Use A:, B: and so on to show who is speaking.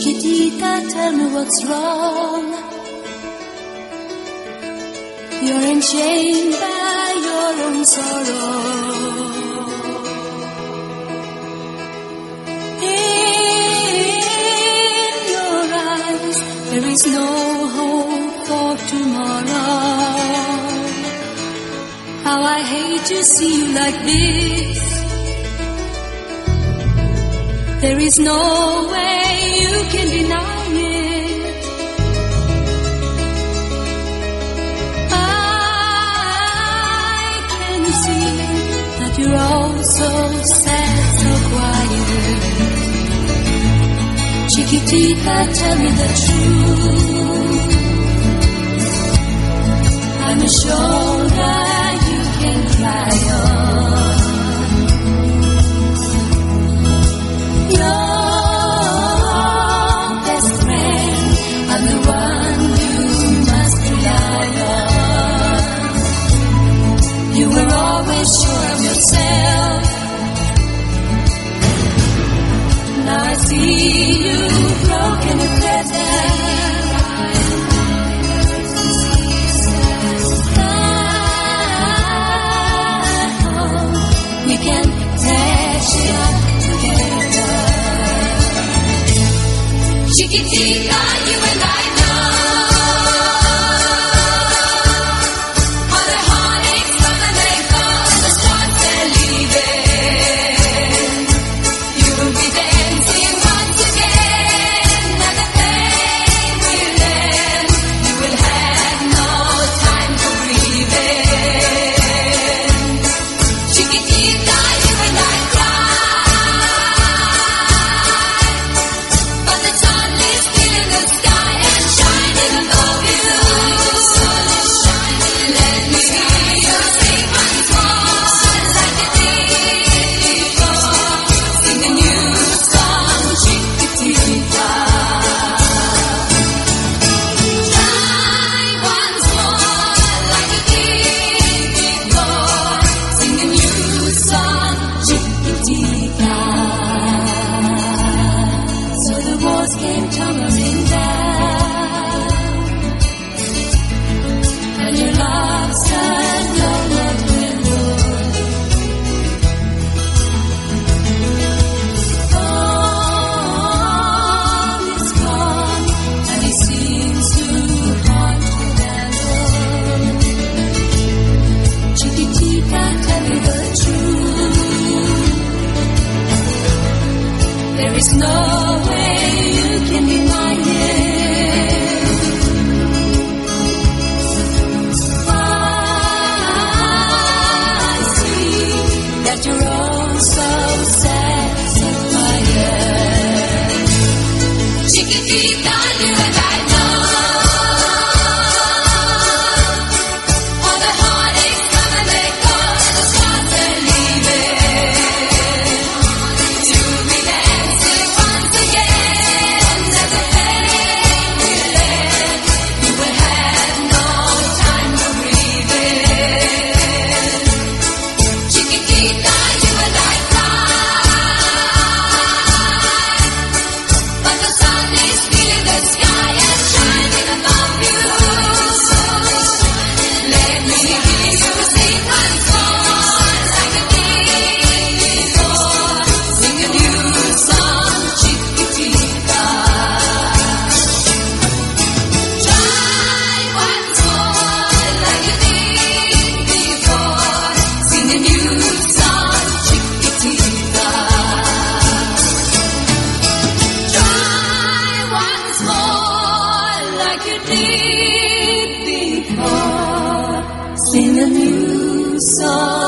A: Chiquitita, tell me what's wrong. You're enchained by your own sorrow. In your eyes, there is no hope for tomorrow. How I hate to see you like this. There is no way you can deny it. I can see that you're all so sad, so quiet. Chiquitita, tell me the truth. I'm a shoulder you can cry on. Your best friend, I'm the one you must rely on. You were always sure of yourself. Now I see you broken and better. We can patch it up together. Chiquitita, you and I know all the heartaches come and they go, the stars they're leaving. You will be dancing once again, and the pain will end. You will have no time for breathing. Chiquitita, you and I cry, but the sun is still in the sky and shining above you. Let me hear you sing once more, like you did before. Sing a new song, Chiquitita. Try once more, like you did before. Sing a new song, Chiquitita. So the walls came tumbling down, and your love turned over dwindled. All is gone, and it seems too hard to handle. Chiquitita, tell me the truth. There is no way you can deny it. I see that you're all so sad, so quiet. Chiquitita, you and I know all the heartaches come and they go, the stars they're leaving. You'll be dancing once again, and the pain will end. You will have no time for breathing. Chiquitita, you and I cry, but the sun is still in the sky and shining above you. Let me hear you sing once more, like you did before. Sing a new song, Chiquitita. Try once more, like you did before. Sing a new song, Chiquitita. Try once more, like you did before. Sing a new song.